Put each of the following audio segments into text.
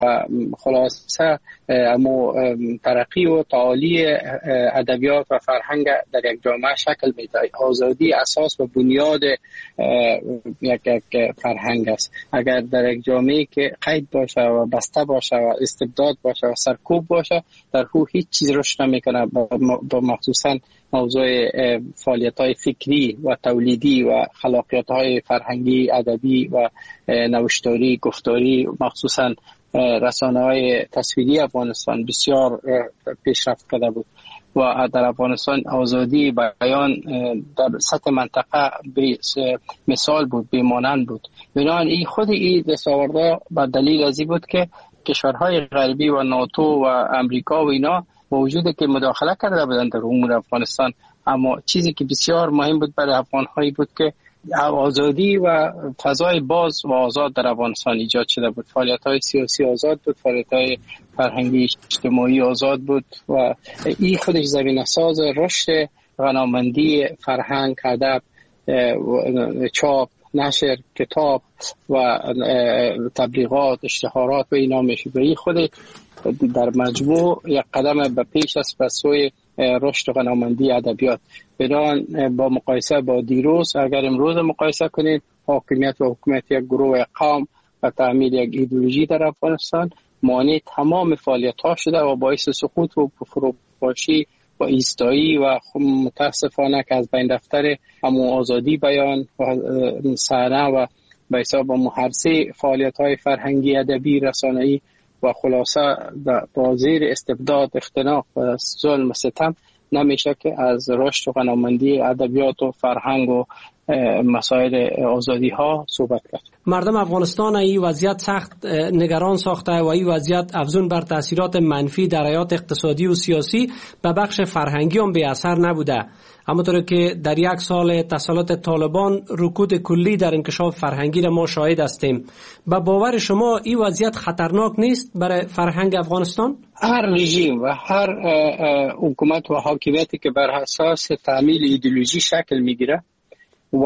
خلاصه امو ترقی و تعالی ادبیات و فرهنگ در یک جامعه شکل میده. آزادی اساس و بنیاد یک فرهنگ است. اگر در یک جامعه که قید باشه و بسته باشه و استبداد باشه و سرکوب باشه، در او هیچ چیز رشد نمیکنه. با مخصوصا موضوع فعالیت‌های فکری و تولیدی و خلاقیت‌های فرهنگی، ادبی و نوشتاری، گفتاری، مخصوصا رسانه‌های تصویری افغانستان بسیار پیشرفت کرده بود و در افغانستان آزادی بیان در سطح منطقه مثال بود، بی‌مانند بود. بنابراین این خود این دستاوردها به دلیل از این بود که کشورهای غربی و ناتو و امریکا و اینا با وجود که مداخله کرده بودند در امور افغانستان، اما چیزی که بسیار مهم بود برای افغان‌هایی بود که آزادی و فضای باز و آزاد در افغانستان ایجاد شده بود. فعالیت‌های سیاسی آزاد بود، فعالیت‌های فرهنگی اجتماعی آزاد بود و این خودش زمینه ساز رشد غنامندی فرهنگ، ادب، چاپ، نشر کتاب و تبلیغات، اشتهارات و اینا میشه. و این خود در مجموع یک قدم به پیش است به سوی رشد و غنامندی ادبیات. بدان با مقایسه با دیروز، اگر امروز مقایسه کنید، حاکمیت و حکومت یک گروه قوم و تعمیل یک ایدئولوژی در افغانستان مانع تمام فعالیت‌ها شده و باعث سقوط و فروپاشی و ایستایی و متاسفانه که از بین رفتن همون آزادی بیان و صحنه و به حساب محرسه فعالیت‌های فرهنگی، ادبی، رسانه‌ای و خلاصه با زیر استبداد، اختناق و ظلم و ستم نمیشه که از رشد و غنامندی ادبیات و فرهنگ و مسائل آزادی ها صحبت کرد. مردم افغانستان این وضعیت سخت نگران ساخته و این وضعیت افزون بر تاثیرات منفی در حیات اقتصادی و سیاسی به بخش فرهنگی هم بی اثر نبوده. همونطور که در یک سال تسلط طالبان رکود کلی در انکشاف فرهنگی را ما شاهد هستیم. به باور شما این وضعیت خطرناک نیست برای فرهنگ افغانستان؟ هر رژیم و هر حکومت و حاکمیتی که بر اساس تعمیل ایدئولوژی شکل میگیره و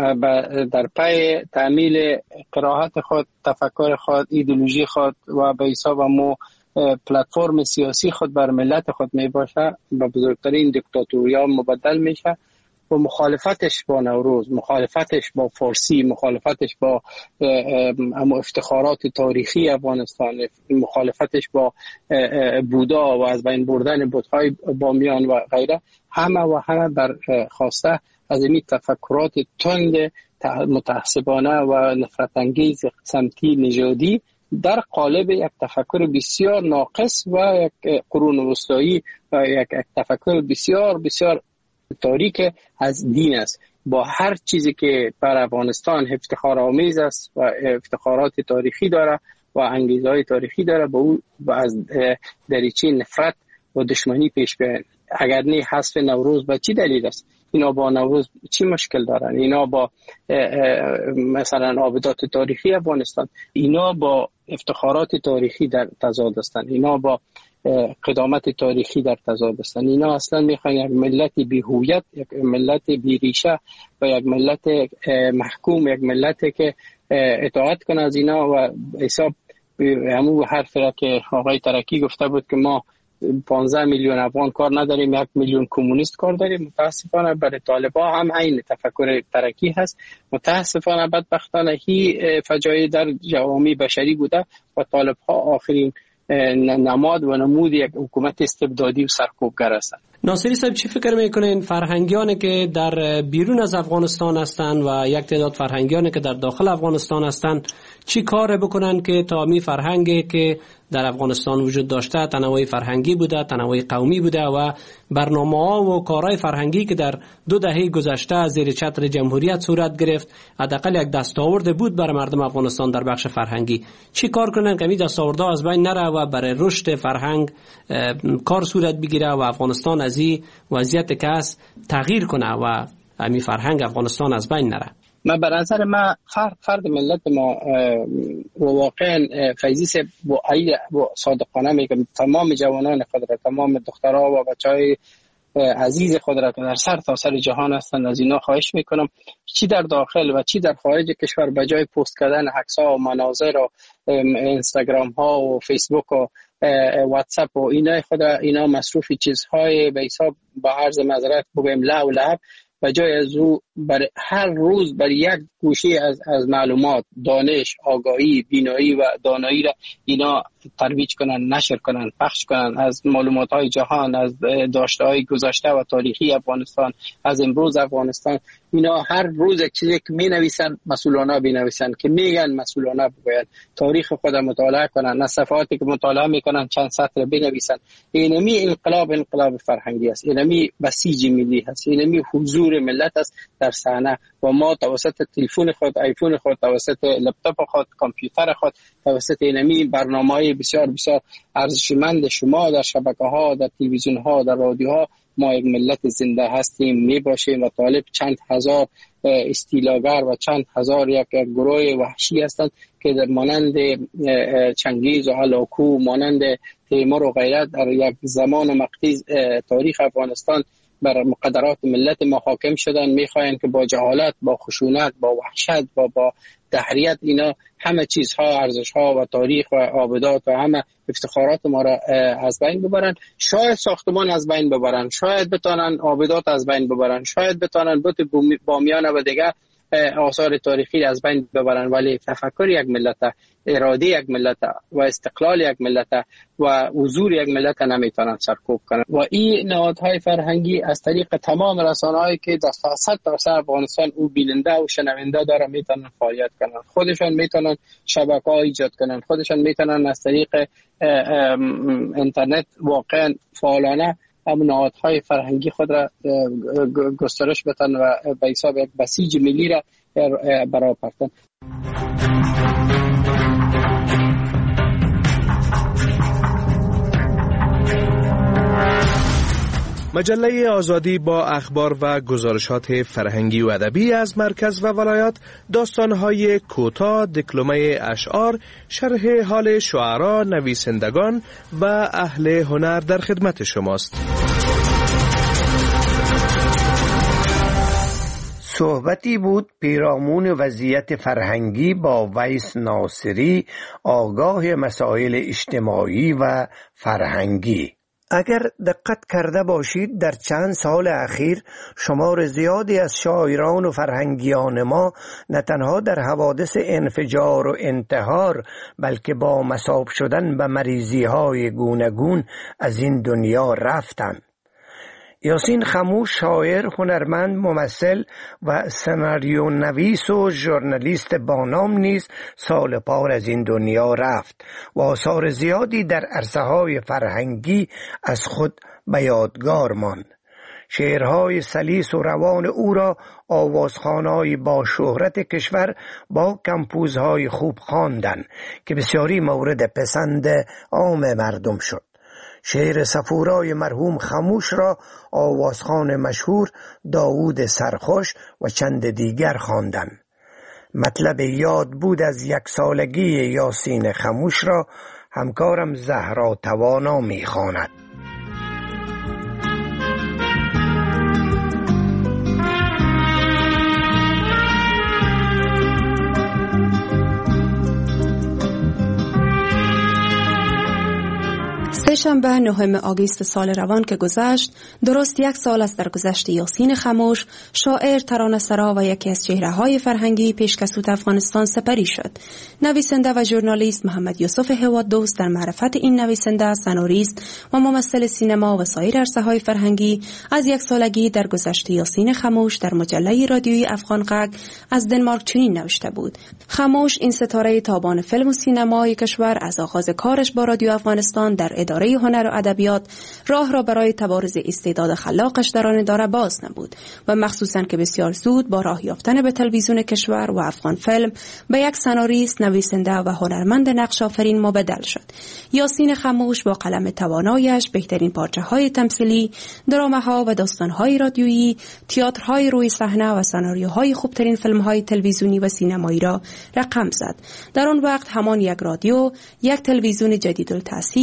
در پای تعمیل قرائت خود، تفکر خود، ایدئولوژی خود و به حساب مو پلتفرم سیاسی خود بر ملت خود می باشه، به بزرگترین دیکتاتوریا مبدل میشه و مخالفتش با نوروز، مخالفتش با فارسی، مخالفتش با افتخارات تاریخی افغانستان، مخالفتش با بودا و از بین بردن بت‌های بامیان و غیره، همه بر خواسته از این تفکرات تند متعصبانه و نفرت انگیز سمتی نژادی در قالب یک تفکر بسیار ناقص و یک قرون وسطایی و یک تفکر بسیار بسیار تاریک از دین است. با هر چیزی که بر افغانستان افتخار آمیز است و افتخارات تاریخی داره و انگیزهای تاریخی داره، با او از دریچه نفرت و دشمنی پیش بیاین. اگر نه حذف نوروز به چی دلیل است؟ اینا با نوروز چی مشکل دارن؟ اینا با مثلا عابدات تاریخی افغانستان، اینا با افتخارات تاریخی در تضاد هستند، اینا با قدامت تاریخی در تضاد هستند. اینا اصلا میخوان یک ملت بی هویت، یک ملت بی ریشه و یک ملت محکوم، یک ملتی که اطاعت کنه از اینا و حساب همون حرف را که آقای ترکی گفته بود که ما 15 میلیون افغان کار نداریم، 1 میلیون کمونیست کار داریم. متاسفانه برای طالبا هم این تفکر ترکی هست. متاسفانه بدبختانه هی فجایع در جوامع بشری بوده و طالبها آخرین نماد و نمود یک حکومت استبدادی و سرکوبگر هستند. ناصری صاحب چی فکر میکنین فرهنگیانی که در بیرون از افغانستان هستند و یک تعداد فرهنگیانی که در داخل افغانستان هستند چی کار بکنن که تا می فرهنگی که در افغانستان وجود داشته، تنوع فرهنگی بوده، تنوع قومی بوده و برنامه‌ها و کارهای فرهنگی که در 2 دهه گذشته زیر چتر جمهوریت صورت گرفت حداقل یک دستاورد بود برای مردم افغانستان در بخش فرهنگی، چی کار کنن که این دستاوردها از بین نره و برای رشد فرهنگ کار صورت بگیره و افغانستان از این وضعیت که است تغییر کنه و همین فرهنگ افغانستان از بین نره؟ من به نظر من فرد ملت ما و واقعا فیضی با صادقانه میگم تمام جوانان خود را، تمام دخترها و بچهای عزیز خود را که در سرتاسر جهان هستند از اینا خواهش میکنم چی در داخل و چی در خارج کشور به جای پست کردن عکس‌ها و مناظر و اینستاگرام ها و فیسبوک و واتساپ و اینا مصروف چیزهای به حساب با عرض معذرت بگیم لعب و جای از او هر روز بر یک گوشه از معلومات، دانش، آگاهی، بینایی و دانایی را اینا ترویج کنن، نشر کنن، پخش کنن از معلومات های جهان، از داشته های گذشته و تاریخی افغانستان، از امروز افغانستان. اینا هر روز چیزی که می نویسن مسئولانه بنویسن، که میگن مسئولانه بگوین، تاریخ خود مطالعه کنن، از صفحاتی که مطالعه میکنن چند سطر بنویسن. اینمی انقلاب فرهنگی است، اینمی بسیج ملی است، اینمی حضور ملت است در صحنه و ما توسط تلفن خود، آیفون خود، توسط لپتاپ خود، کامپیوتر خود، توسط اینمی برنامه‌های بسیار بسیار ارزشمند شما در شبکه‌ها، در تلویزیون‌ها، در رادیوها ما یک ملت زنده هستیم، میباشیم و طالب چند هزار استیلاگر و چند هزار یک گروه وحشی هستند که در مانند چنگیز و هلاکو، مانند تیمور و غیره در یک زمان و مقطع تاریخ افغانستان بر مقدرات ملت ما حاکم شدن. میخواین که با جهالت، با خشونت، با وحشت و با دهریت اینا همه چیزها، ارزشها و تاریخ و آبادات و همه افتخارات ما را از بین ببرن. شاید ساختمان از بین ببرن، شاید بتانن آبادات از بین ببرن، شاید بتانن بت بامیان و دیگه آثار تاریخی از بین ببرن، ولی تفکر یک ملت، اراده یک ملت و استقلال یک ملت و حضور یک ملت نمیتونن سرکوب کنن. و این نهادهای فرهنگی از طریق تمام رسانه‌هایی که در سرتاسر افغانستان او بیننده و شنونده داره میتونن فعالیت کنن، خودشان میتونن شبکه‌ها ایجاد کنن، خودشان میتونن از طریق اینترنت واقعا فعالانه هم نهادهای فرهنگی خود را گسترش بدن و به حساب یک بسیج ملی را برآورده. مجله آزادی با اخبار و گزارشات فرهنگی و ادبی از مرکز و ولایات، داستان‌های کوتاه، دکلمه اشعار، شرح حال شعرا، نویسندگان و اهل هنر در خدمت شماست. صحبتی بود پیرامون وضعیت فرهنگی با ویس ناصری، آگاه مسائل اجتماعی و فرهنگی. اگر دقت کرده باشید در چند سال اخیر شمار زیادی از شاعران و فرهنگیان ما نه تنها در حوادث انفجار و انتحار بلکه با مصاب شدن به مریضی‌های گوناگون از این دنیا رفتند. یاسین خموش شاعر، هنرمند، ممثل و سناریو نویس و ژورنالیست با نام نیز سال پار از این دنیا رفت و آثار زیادی در عرصه‌های فرهنگی از خود به یادگار ماند. شعرهای سلیس و روان او را آوازخوان‌های با شهرت کشور با کمپوزهای خوب خواندند که بسیاری مورد پسند عام مردم شد. شعر صفورای مرحوم خموش را آوازخوان مشهور داوود سرخوش و چند دیگر خواندند. مطلب یاد بود از 1 سالگی یاسین خموش را همکارم زهرا توانا می‌خواند. سه‌شنبه 9 آگوست سال روان که گذشت، درست 1 سال از درگذشت یاسین خموش، شاعر، ترانه‌سرا و یکی از چهره‌های فرهنگی پیشکسوت افغانستان سپری شد. نویسنده و ژورنالیست محمد یوسف هوادوست در معرفت این نویسنده، سناریست و ممثل سینما و سایر عرصه‌های فرهنگی از 1 سالگی درگذشت یاسین خموش در مجله رادیویی افغان غږ از دنمارک چنین نوشته بود: خموش، این ستاره تابان فیلم و سینمای کشور، از آغاز کارش با رادیو افغانستان در اداره هنر و ادبیات راه را برای تبارز استعداد خلاقش در آن اداره باز نمود و مخصوصاً که بسیار زود با راه یافتن به تلویزیون کشور و افغان فیلم به یک سناریست، نویسنده و هنرمند نقش آفرین مبدل شد. یاسین خموش با قلم توانایش بهترین پارچه‌های تمثیلی، درامه‌ها و داستان‌های رادیویی، تئاترهای روی صحنه و سناریوهای خوبترین فیلم‌های تلویزیونی و سینمایی را رقم زد. در آن وقت همان یک رادیو، یک تلویزیون جدیدالتأسیس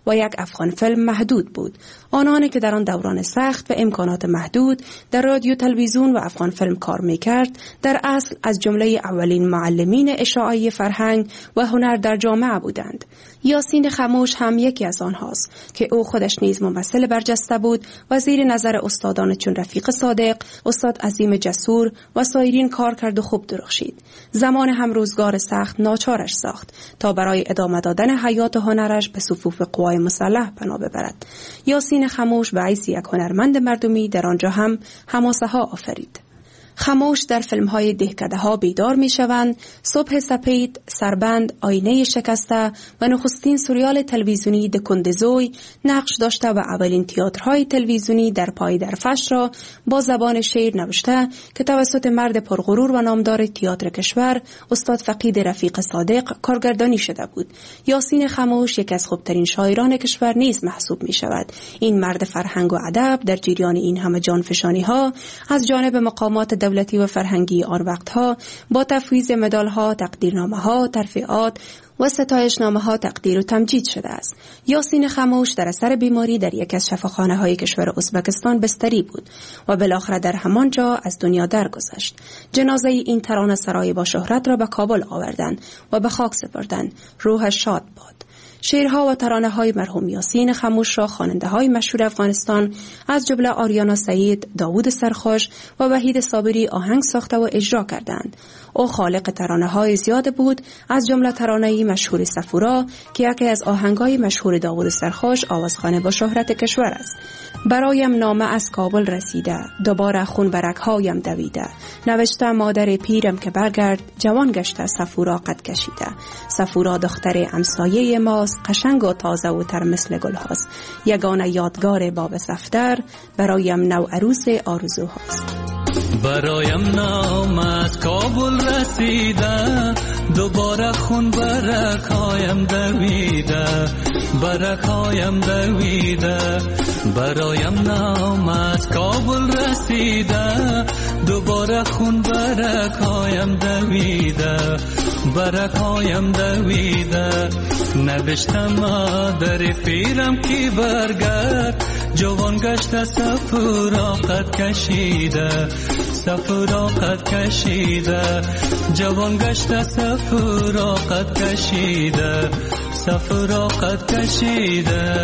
و یک افغان فیلم محدود بود. آنانی که در آن دوران سخت و امکانات محدود در رادیو، تلویزیون و افغان فیلم کار میکرد، در اصل از جمله اولین معلمین اشاعه فرهنگ و هنر در جامعه بودند. یاسین خموش هم یکی از آنهاست که او خودش نیز ممثل برجسته بود و زیر نظر استادان چون رفیق صادق، استاد عظیم جسور و سایرین کار کرد و خوب درخشید. زمان هم روزگار سخت ناچارش ساخت تا برای ادامه دادن حیات هنرش به صفوف قوای مسلح پناه ببرد. یاسین خموش به حیث یک هنرمند مردمی در آنجا هم حماسه ها آفرید. خموش در فیلم‌های دهکده ها بیدار می‌شوند، صبح سپید، سربند، آینه شکسته و نخستین سریال تلویزیونی دکندزوی نقش داشته و اولین تئاترهای تلویزیونی در پای درفش را با زبان شعر نوشته که توسط مرد پرغرور و نامدار تئاتر کشور استاد فقید رفیق صادق کارگردانی شده بود. یاسین خموش یکی از خوبترین شاعران کشور نیز محسوب می‌شود. این مرد فرهنگ و ادب در جریان این همه جانفشانی‌ها از جانب مقامات دولتی و فرهنگی آن وقتها با تفویض مدال‌ها، تقدیرنامه‌ها، ترفیعات و ستایشنامه‌ها تقدیر و تمجید شده است. یاسین خموش در اثر بیماری در یک از شفاخانه‌های کشور ازبکستان بستری بود و بالاخره در همان جا از دنیا درگذشت. جنازه این ترانه سرای با شهرت را به کابل آوردند و به خاک سپردند. روحش شاد باد. شعرها و ترانه‌های مرحوم یاسین خموش را خواننده‌های مشهور افغانستان از جمله آریانا سعید، داوود سرخوش و وحید صابری آهنگ ساخته و اجرا کردند. او خالق ترانه‌های زیاد بود، از جمله ترانه‌ای مشهور سفورا که یکی از آهنگ‌های مشهور داوود سرخوش آوازخوان با شهرت کشور است. برایم نامه از کابل رسیده، دوباره خون برگ‌هایم دویده. نوشته مادر پیرم که برگرد، جوان گشته سفورا قد کشیده. سفورا دختر همسایه ماست، قشنگ و تازه و تر مثل گل هاست. یگانه یادگار باب صفدر، برایم نو عروس آرزوهاست. برایم نام از کابل رسیده، دوباره خون برکایم دویده، برکایم دویده. برایم نام از کابل رسیده، دوباره خون برکایم دویده، برکایم دویده. نوشتم مادر پیرم کی برگرد، جوان گشته سفورا قد کشیده، سفورا قد کشیده. جوان گشته سفورا قد کشیده، سفورا قد کشیده.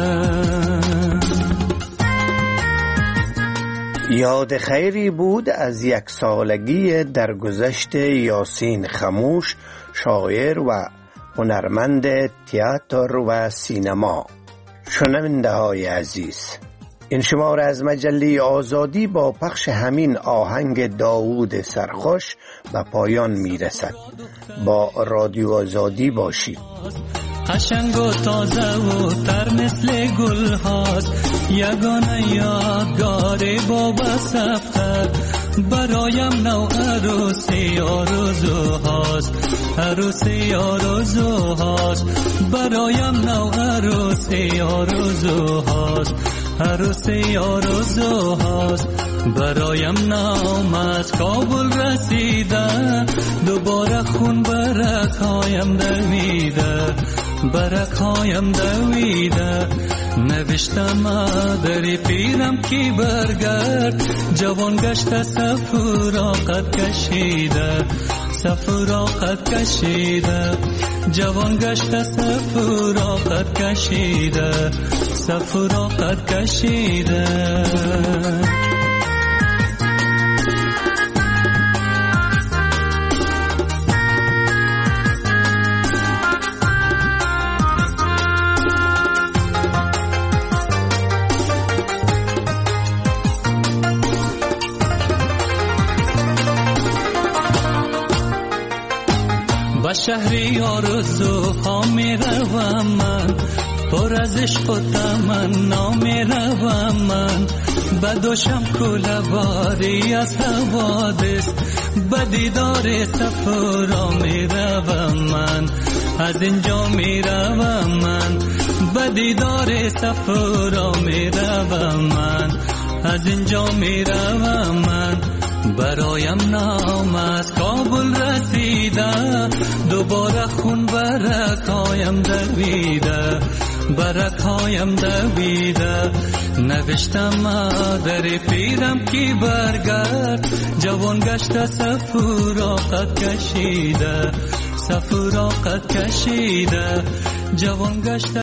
یاد خیری بود از یک سالگی درگذشت یاسین خموش، شاعر و هنرمند تئاتر و سینما. شنونده های عزیز، این شماره از مجله آزادی با پخش همین آهنگ داوود سرخوش به پایان میرسد. با رادیو آزادی باشید. قشنگ و تازه و تر مثل گل هاست، یگانه یادگار باب صفدر. برایم نو عروسی آرزو هاست، عروسی آرزو هاست. برایم نو عروسی آرزو هاست، عروسی آرزو هاست. برایم نام از کابل رسیده، دوباره خون برکایم دویده، برکایم دویده. نوشتم مادر پیرم کی برگرد، جوان گشته سفورا قد کشیده، سفورا قد کشیده. جوان گشته سفورا قد کشیده، سفورا قد کشیده. شهری آرزوها می روم من، پر از عشق و تمنا می روم من. بدوشم کوله باری از حوادث، به دیدار سفورا می روم من. از اینجا می روم من، به دیدار سفورا می روم من. از اینجا می روم من. برایم نام از کابل رسیده، دوباره خون برکایم دویده، برگهایم دویده، نوشتم مادر پیرم کی برگرد، جوان گشته سفراقت کشیده، سفراقت کشیده، جوان گشته